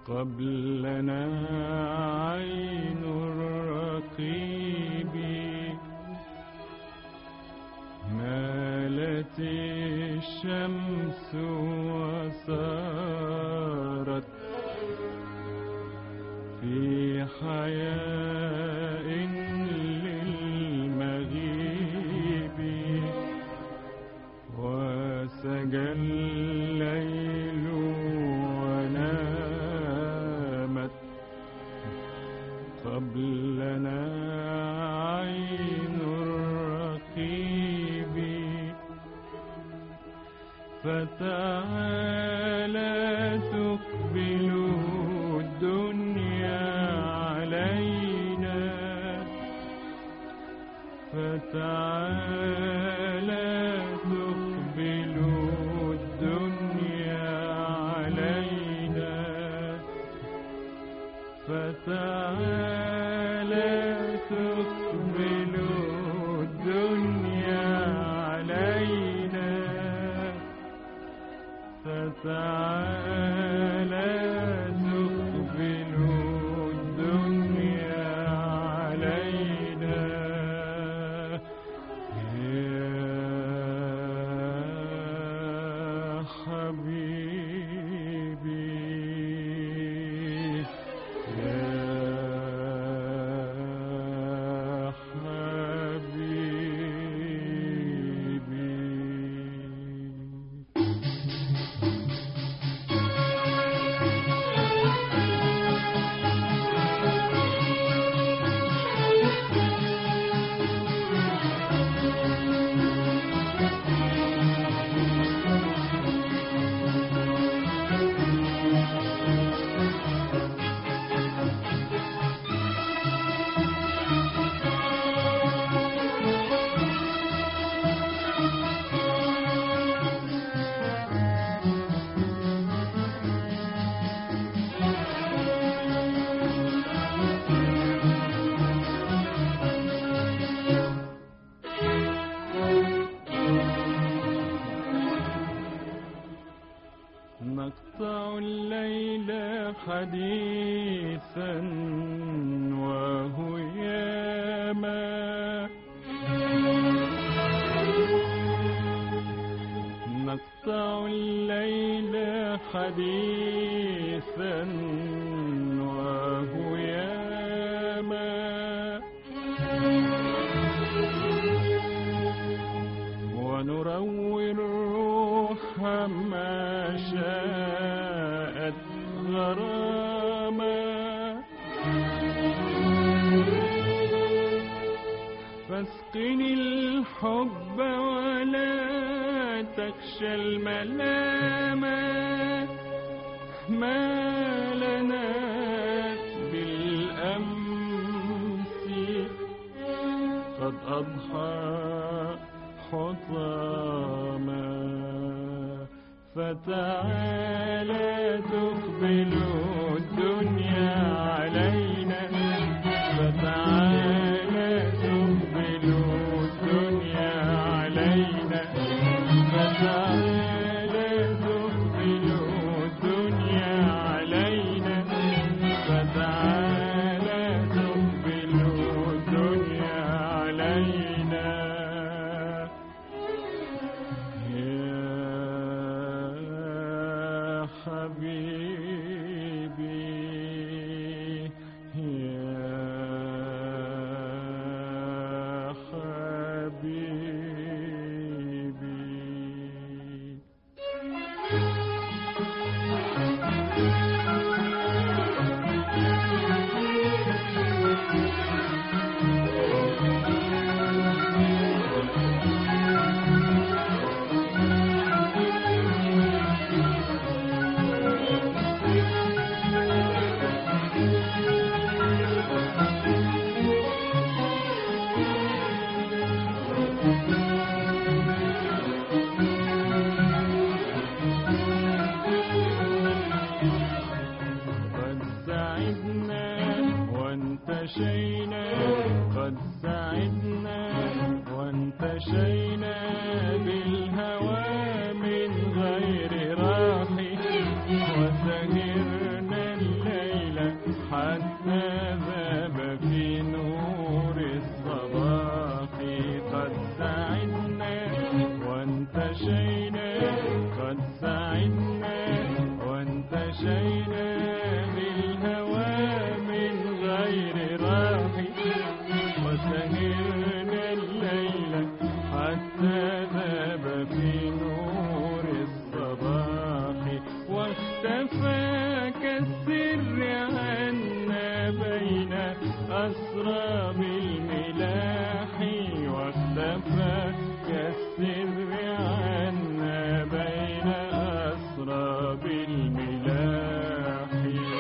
قبلنا عين الرقيب مالت الشمس وسارت في حياء للمغيب وسجى الليل ونامت قبلنا عين الرقيب فتعالى تقبل الدنيا علينا فتعالى تقبل الدنيا علينا فتعالى تقبل الدنيا علينا فتعالى تقبل الدنيا علينا يا حبيبي يا نقطع الليل حديثا وهياما نقطع الليل حديثا وهياما ونروي الروح ما شاءت غراما فاسقني الحب ولا تخشى الملامة ما لنا بالأمس قد أضحى حطاما فتعالى تقبل الدنيا علينا فتعالى تقبل الدنيا علينا فتعالى تقبل الدنيا علينا فتعالى تقبل الدنيا علينا حبيبي يا حبيبي وانتشينا قد سعدنا وانتشينا بالهوى من غير راح وسهرنا واختفى كالسر عنا بين أسراب الملاح، واختفى كالسر عنا بين أسراب الملاح.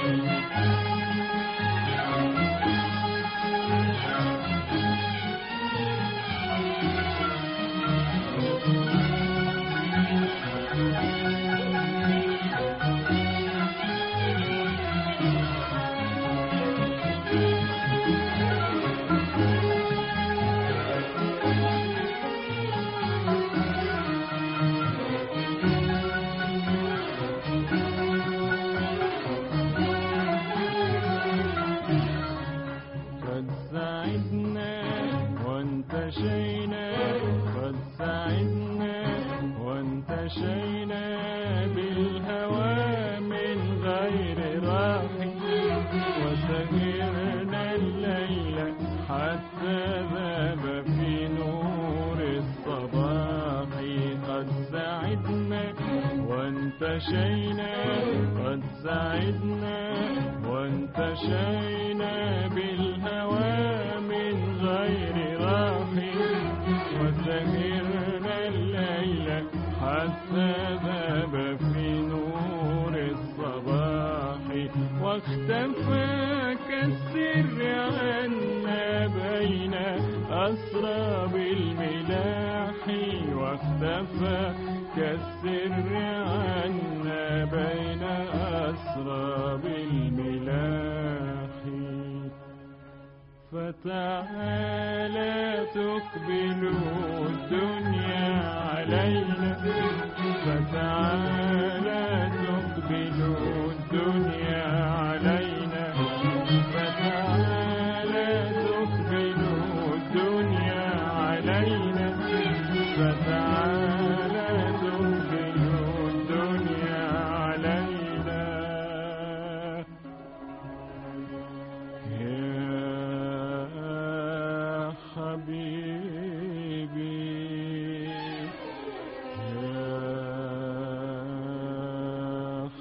قد سعدنا وانتشينا بالهوى من غير راح، وسهرنا الليل حتى ذاب في نور الصباح. قد سعدنا وانتشينا، قد سعدنا وانتشينا بالهوى من غير راح، وسهرنا الليل حتى ذاب في نور الصباح. واختفى كالسر عنا بين أسراب الملاح، واختفى كالسر عنا بين أسراب الملاح. فتعالى تقبل الدنيا علينا، فتعالى تقبل الدنيا علينا، فتعالى تقبل الدنيا علينا، فتعالى تقبل الدنيا علينا. حبيبي يا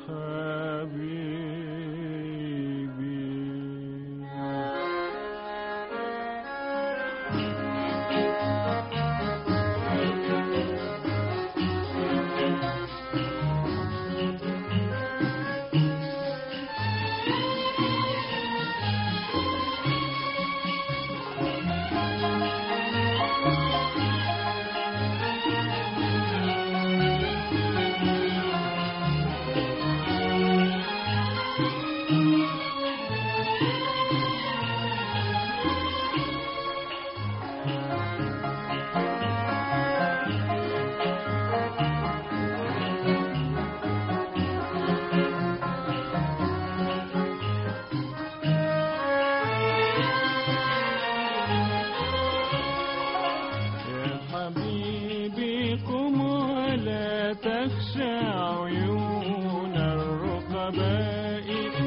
تخشى عيون الرقباء،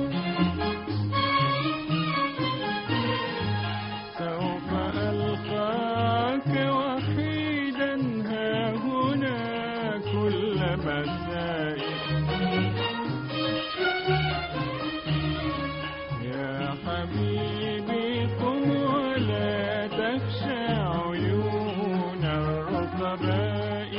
سوف ألقاك وحيدا هاهنا كل مساء. يا حبيبي قم ولا تخشى عيون الرقباء،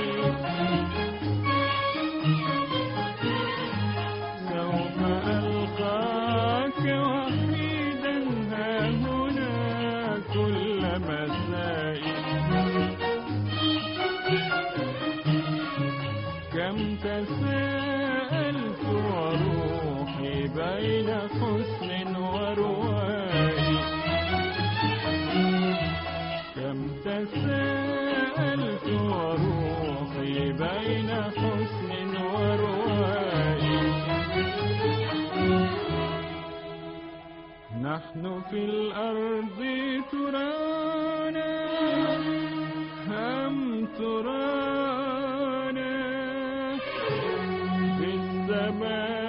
سوف ألقاك وحيدا هاهنا كل مساء. كم تساءلت وروحي بين حسن ورواء، كم تساءلت وروحي بين حسن ورواء. نحن في الأرض ترانا هم ترانا في السماء.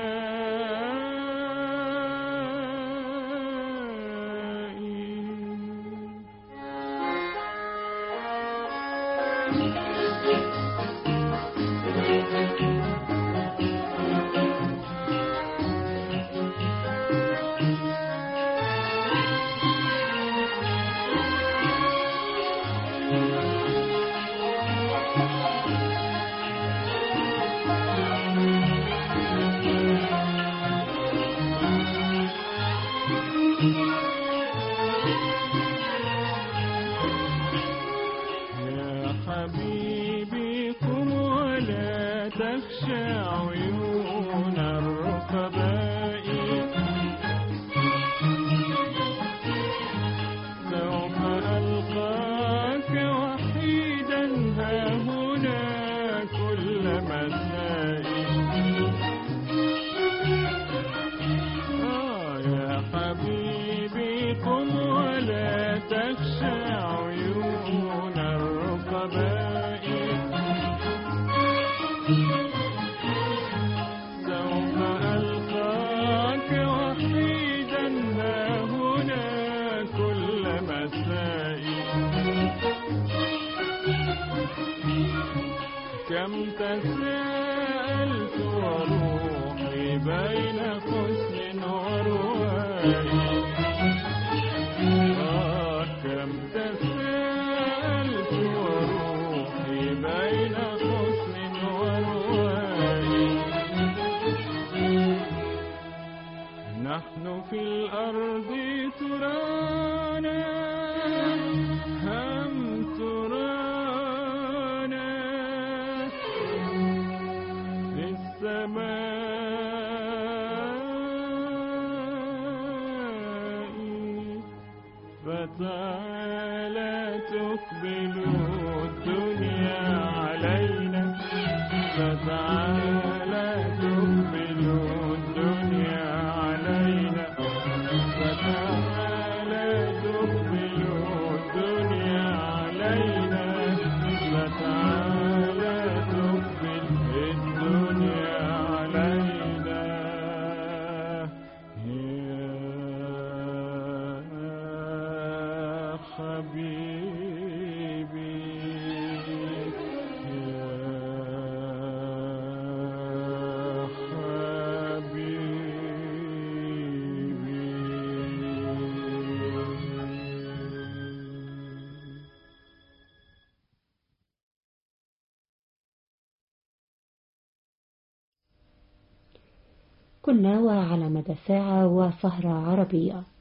بين حسن ورواية كم تسألت وروحي بين حسن ورواية نحن في الأرض ترانا هم ترانا في السماء فتعالى تقبل الدنيا علينا فتعالى تقبل الدنيا علينا فتعالى تقبل الدنيا علينا فتعالى تقبل الدنيا علينا يا حبيبي يا كنا وعلى مدى ساعة وسهرة عربية.